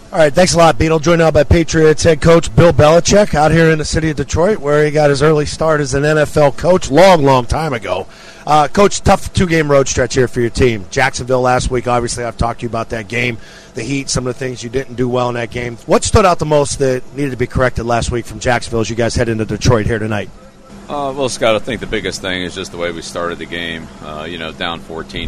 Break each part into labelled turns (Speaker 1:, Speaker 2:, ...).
Speaker 1: All right, thanks a lot, Beetle. Joined now by Patriots head coach Bill Belichick out here in the city of Detroit, where he got his early start as an NFL coach long time ago. Coach, tough two-game road stretch here for your team. Jacksonville last week, obviously I've talked to you about that game, the heat, some of the things you didn't do well in that game. What stood out the most that needed to be corrected last week from Jacksonville as you guys head into Detroit here tonight?
Speaker 2: Well, Scott, I think the biggest thing is just the way we started the game. Down 14-0,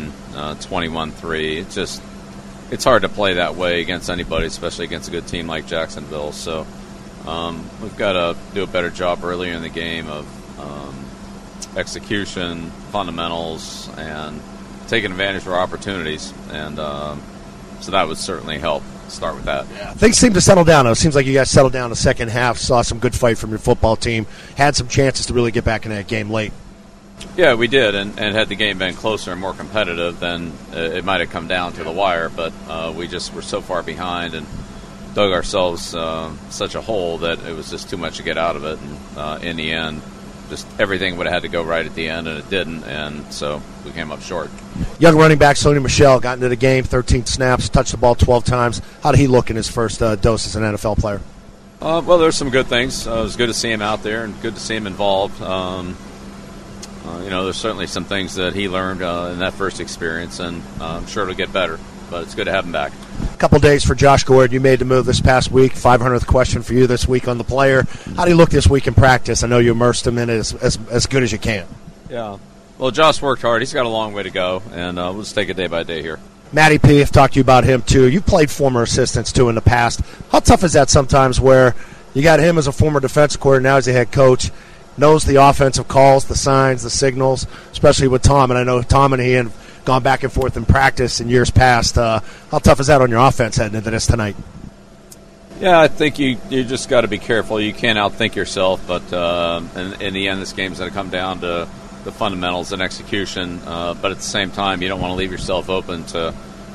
Speaker 2: 21-3. It's hard to play that way against anybody, especially against a good team like Jacksonville. So we've got to do a better job earlier in the game of execution, fundamentals, and taking advantage of our opportunities. And so that would certainly help. Start with that.
Speaker 1: Yeah. Things seem to settle down. It seems like you guys settled down in the second half, saw some good fight from your football team, had some chances to really get back in that game late.
Speaker 2: Yeah, we did, and had the game been closer and more competitive, then it might have come down to the wire, but we just were so far behind and dug ourselves such a hole that it was just too much to get out of it, and in the end, just everything would have had to go right at the end, and it didn't, and so we came up short.
Speaker 1: Young running back Sony Michel got into the game, 13 snaps, touched the ball 12 times. How did he look in his first dose as an NFL player?
Speaker 2: Well, there's some good things. It was good to see him out there and good to see him involved. There's certainly some things that he learned in that first experience, and I'm sure it'll get better, but it's good to have him back.
Speaker 1: A couple days for Josh Gordon. You made the move this past week. 500th question for you this week on the player. How do you look this week in practice? I know you immersed him in it as good as you can.
Speaker 2: Yeah. Well, Josh worked hard. He's got a long way to go, and we'll just take it day by day here.
Speaker 1: Matty P, I've talked to you about him, too. You've played former assistants, too, in the past. How tough is that sometimes where you got him as a former defensive coordinator, now as a head coach, knows the offensive calls, the signs, the signals, especially with Tom, and I know Tom and he have gone back and forth in practice in years past. How tough is that on your offense heading into this tonight?
Speaker 2: Yeah, I think you just got to be careful. You can't outthink yourself, but in the end, this game's going to come down to the fundamentals and execution. But at the same time, you don't want to leave yourself open to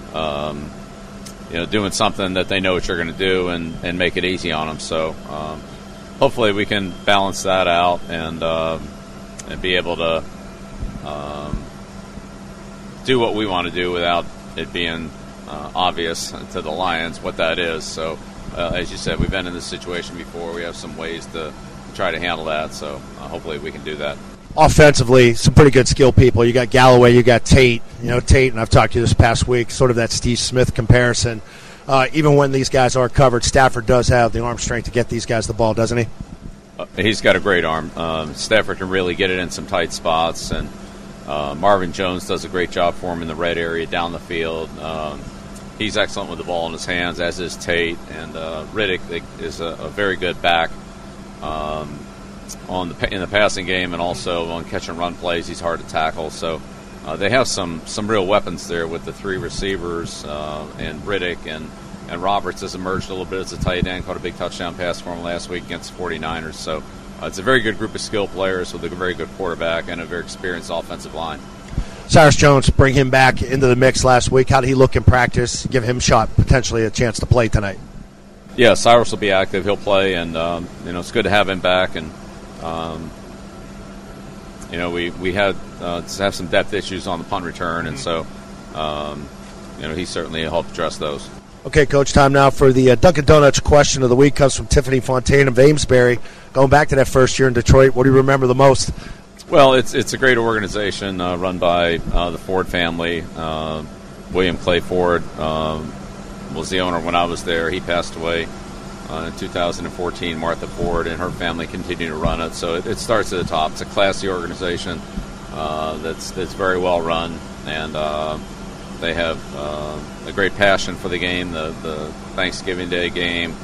Speaker 2: doing something that they know what you're going to do and make it easy on them. So hopefully we can balance that out and be able to do what we want to do without it being obvious to the Lions what that is. So, as you said, we've been in this situation before. We have some ways to try to handle that, so hopefully we can do that.
Speaker 1: Offensively, some pretty good skill people. You got Galloway, you got Tate. Tate, and I've talked to you this past week, sort of that Steve Smith comparison. Even when these guys are covered, Stafford does have the arm strength to get these guys the ball, doesn't he?
Speaker 2: He's got a great arm. Stafford can really get it in some tight spots, and Marvin Jones does a great job for him in the red area down the field. He's excellent with the ball in his hands, as is Tate, and Riddick is a very good back in the passing game, and also on catch and run plays. He's hard to tackle, so they have some real weapons there with the three receivers, and Riddick and Roberts has emerged a little bit as a tight end, caught a big touchdown pass for him last week against the 49ers. So it's a very good group of skill players with a very good quarterback and a very experienced offensive line.
Speaker 1: Cyrus Jones, bring him back into the mix last week. How did he look in practice? Give him potentially a chance to play tonight.
Speaker 2: Yeah, Cyrus will be active. He'll play, and it's good to have him back. And we had to have some depth issues on the punt return, and so he certainly helped address those.
Speaker 1: Okay, Coach, time now for the Dunkin' Donuts question of the week. Comes from Tiffany Fontaine of Amesbury. Going back to that first year in Detroit, what do you remember the most?
Speaker 2: Well, it's a great organization run by the Ford family. William Clay Ford was the owner when I was there. He passed away in 2014. Martha Ford and her family continue to run it. So it starts at the top. It's a classy organization that's very well run, and they have a great passion for the game, the Thanksgiving Day game.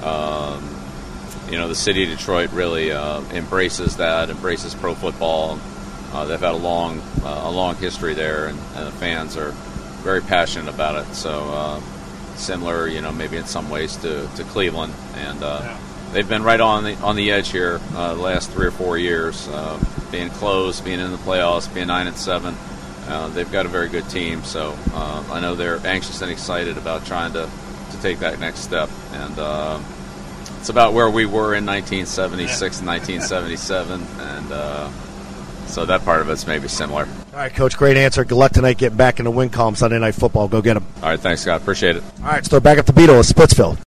Speaker 2: The city of Detroit really embraces pro football. They've had a long history there, and the fans are very passionate about it. So similar, maybe in some ways to Cleveland, and they've been right on the edge here the last 3 or 4 years, being close, being in the playoffs, being 9-7. They've got a very good team, so I know they're anxious and excited about trying to take that next step. And it's about where we were in 1976 and 1977, and so that part of it's maybe similar.
Speaker 1: All right, Coach, great answer. Good luck tonight getting back in the win column Sunday Night Football. Go get them.
Speaker 2: All right, thanks, Scott. Appreciate it.
Speaker 1: All right, so back up the Beetle of Splitsville.